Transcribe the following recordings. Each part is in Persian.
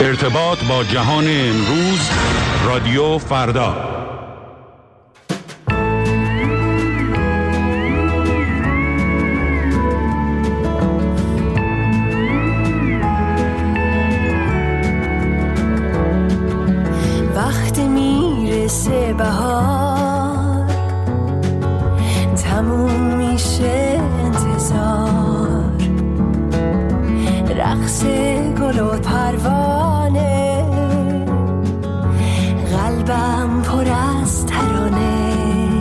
ارتباط با جهان امروز، رادیو فردا. وقتی میرسه بهار، تموم میشه انتظار، رقص گل و پروانه، قلبم پر از ترانه.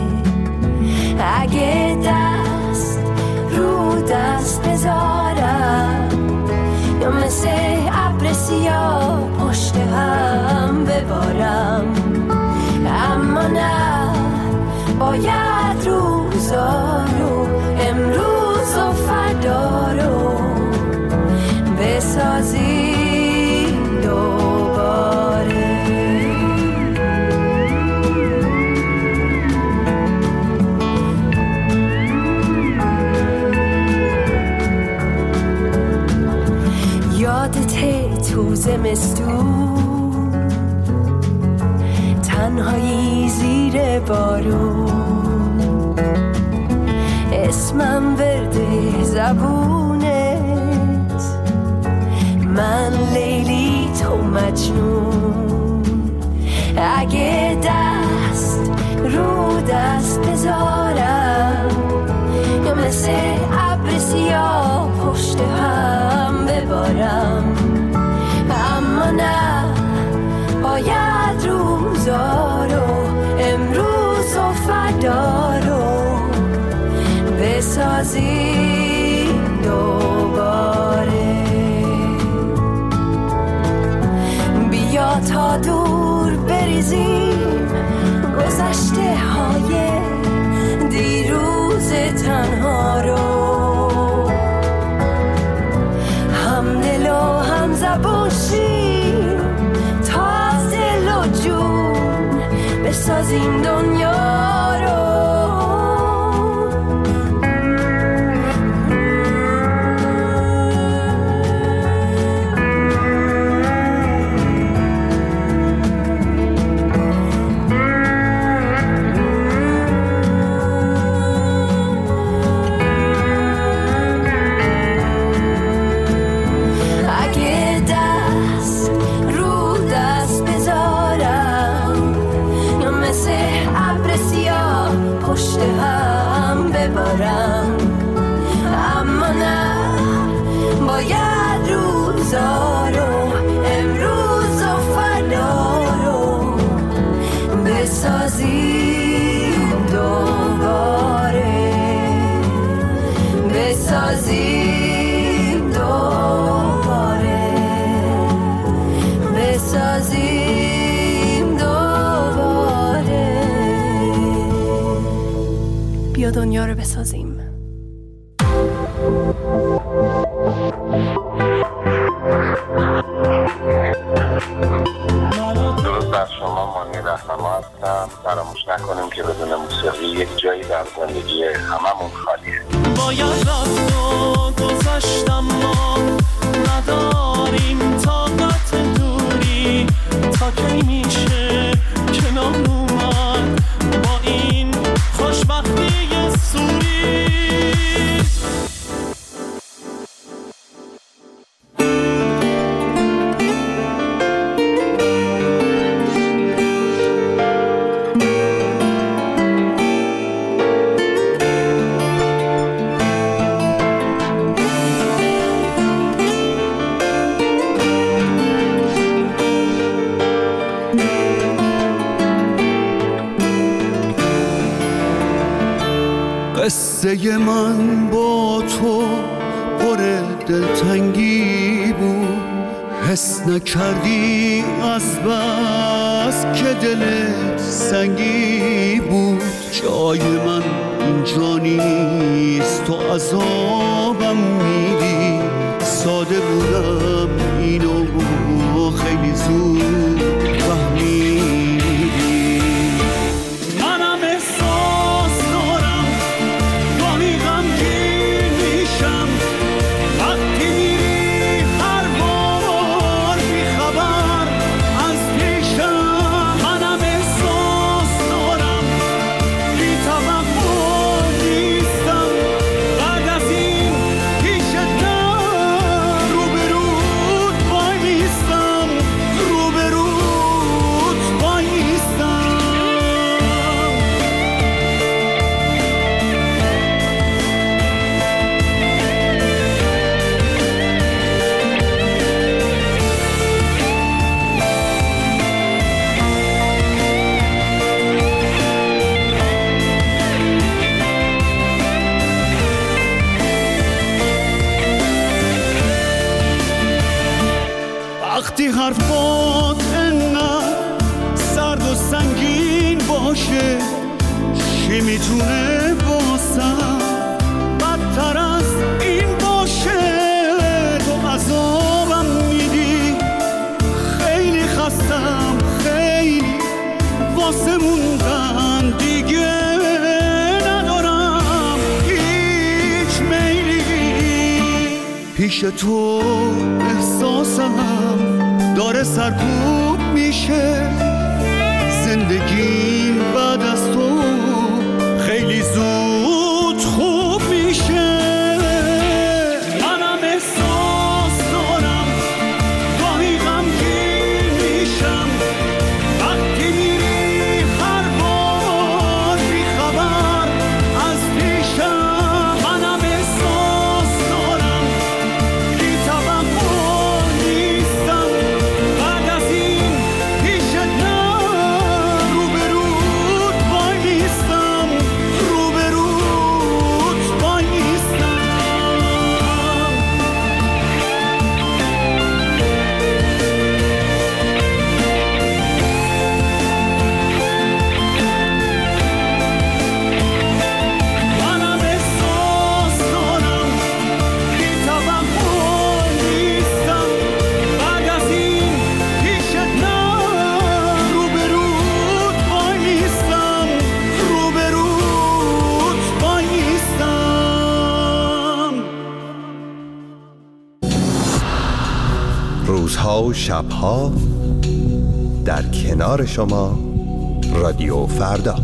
اگه دست رو دست بذارم، یا مثل ابر سیاه پشت هم ببارم، اما نه، باید روزا رو، امروز و فردا رو بسازی دوباره. یادته تو زمستون، تنهایی زیر بارون، اسمم ورده زبونت، من لیلی تو مجنون. اگه دست رو دست بذارم، یا مثل ابر سیاه پشت هم ببارم، اما نه، باید روزا رو، امروز و فردا رو بسازی دوباره. بیا تا دور بریزیم گذشته های دیروز تنها رو، هم دل و هم زبون شیم تا از دل و جون بسازیم دنیا رو. پشت هم ببارم، اما نه، باید روزا رو، امروز و فردا رو بسازیم دوباره، بسازیم دوباره، بسازیم دوباره. بیا دنیا رو بسازیم. درود بر شما، مانی رهنما هستم. فراموش نکنیم که بدون موسیقی یک جایی در زندگی هممون خالیه. باید رفت و گذشتم، ما نداریم طاقت دوری، تا کی میشه کنار اومد با این خوشبختی سوری. قصه من با تو پر دلتنگی بود، حس نکردی از بس که دلت سنگی بود. جای من اینجا نیست، تو عذابم میدی. ساده بودم اینو خیلی زود فهمیدی. منم احساس دارم گاهی غمگین میشم، وقتی میری هر بار بیخبر وقتی حرفات انقدر سرد و سنگین باشه چی میتونه واسم بدتر از این باشه؟ تو عذابم میدی، خیلی خستم، خیلی واسه موندن دیگه ندارم هیچ میلی. پیش تو احساسم داره سرکوب میشه، زندگیم بعد از تو خیلی زود خوب میشه. منم احساس دارم گاهی غمگین میشم وقتی میری هر بار بیخبر از پیشم. منم احساس دارم بی توقع نیستم بعد از این پیشت نه روبروت وایستم، روبروت وایستم. منم احساس دارم بی توقع نیستم بعد از این پیشت نه روبروت وایستم، روبروت وایستم. روزها و شبها در کنار شما رادیو فردا.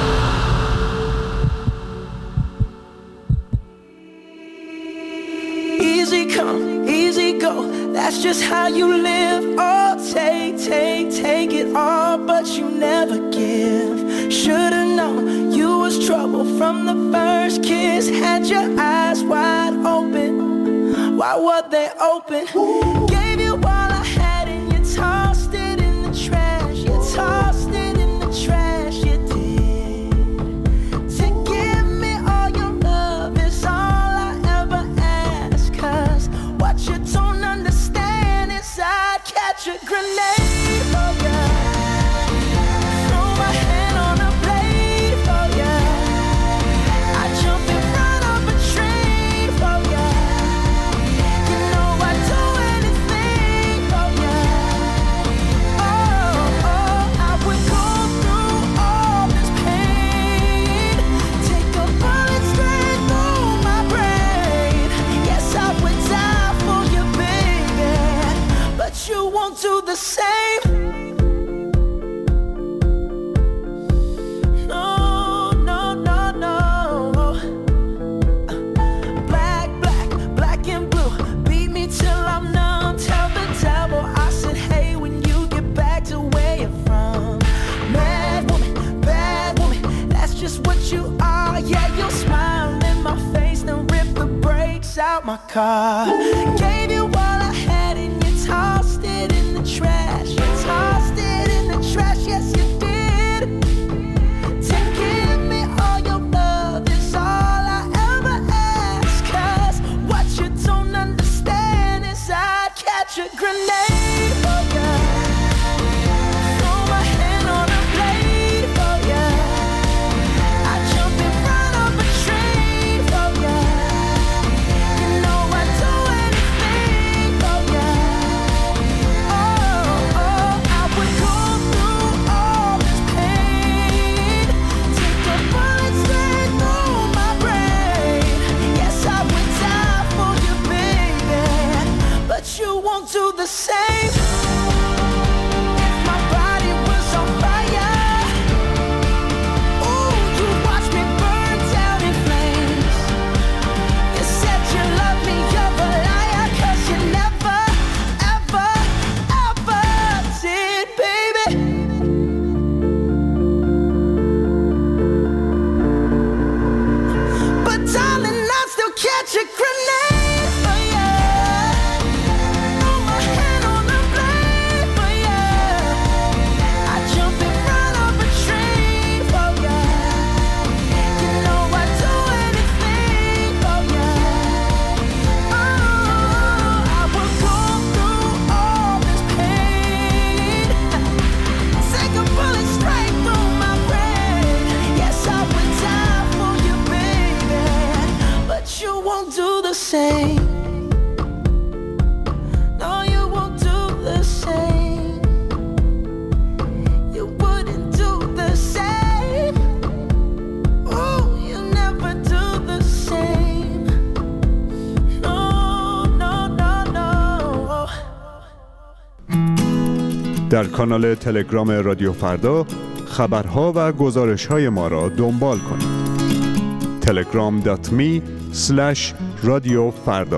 Easy come, easy go, that's just how you live. Oh, take it all, but you never give. Should've known you was trouble from the first kiss. Had your eyes wide open, why were they open? Gave you all I had and you tossed it in the trash. You tossed it in the trash, you did. To give me all your love is all I ever ask. 'Cause what you don't understand is I'd catch a grenade for ya, throw my hand on a blade for ya, I'd jump in front of a train for ya. You know I'd do anything for ya. Oh, I would go through all this pain, take a bullet straight through my brain. Yes, I would die for you, baby, but you won't do the same. No, no, no, no. Black and blue, beat me till I'm numb. Tell the devil I said hey when you get back to where you're from. Mad woman, that's just what you are. Yeah, you'll smile in my face, then rip the brakes out my car. Gave you all I had and you tossed it in the trash. You tossed it in the trash, yes you did. To give me all your love is all I ever ask. 'Cause what you don't understand is I'd catch a grenade for ya, throw my hand on a blade for ya, I'd jump in front of a train for ya. You know I'd do anything for ya. Oh, I would go through all this pain, take a bullet straight through my brain. Yes, I would die for you, baby, but you won't do the same. If my body was on fire, ooh, you watch me burn down in flames. You said you love me, you're a liar, 'cause you never, ever, ever did, baby. But darling, I'd still catch a grenade for ya, throw my hand on the blade. در کانال تلگرام رادیو فردا خبرها و گزارش‌های ما را دنبال کنید. telegram.me/رادیوفردا.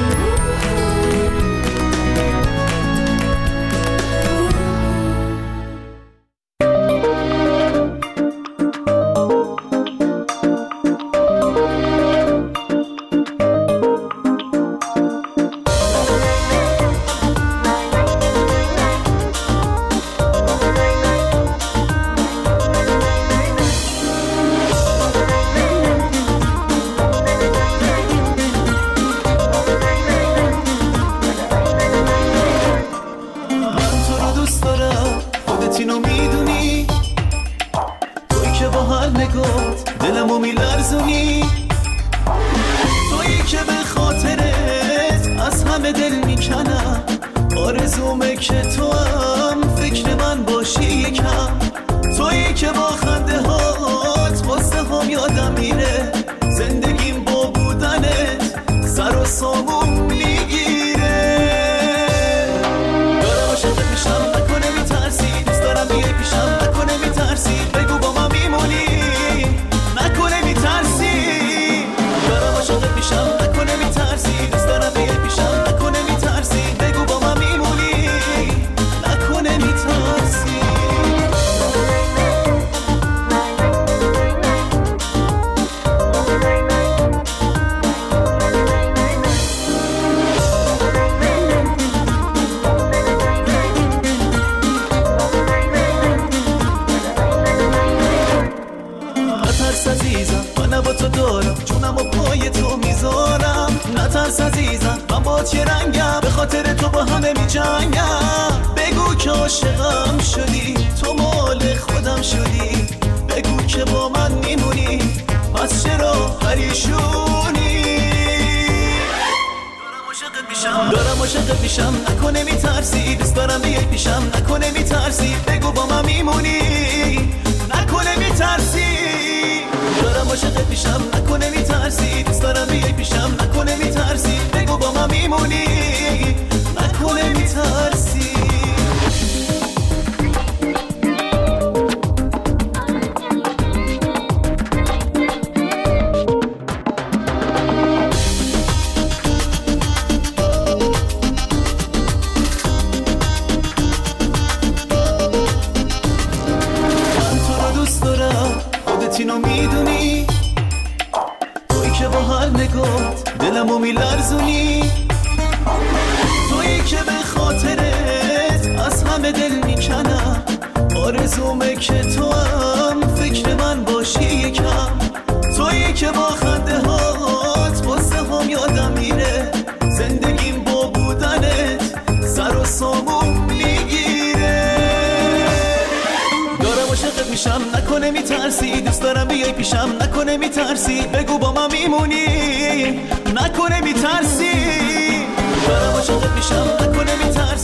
دارم عاشقت میشم نکنه میترسی دوست دارم بیای پیشم نکنه میترسی بگو با من میمونی نکنه میترسی دارم عاشقت میشم نکنه میترسی دوست دارم بیای پیشم نکنه میترسی بگو با من میمونی نکنه میترسی اینو میدونی تویی که با هر نگات دلمو میلرزونی تویی که به خاطرت از همه دل میکنم آرزومه که تو هم فکر من باشی یکم تویی که با خنده هات واسه هم یادم میره زندگیم با بودنت سر و سامون میگیره دارم عاشقت میشم نکنه میترسی دوست دارم بیای پیشم نکنه میترسی بگو با من میمونی نکنه میترسی دارم عاشقت میشم نکنه میترسی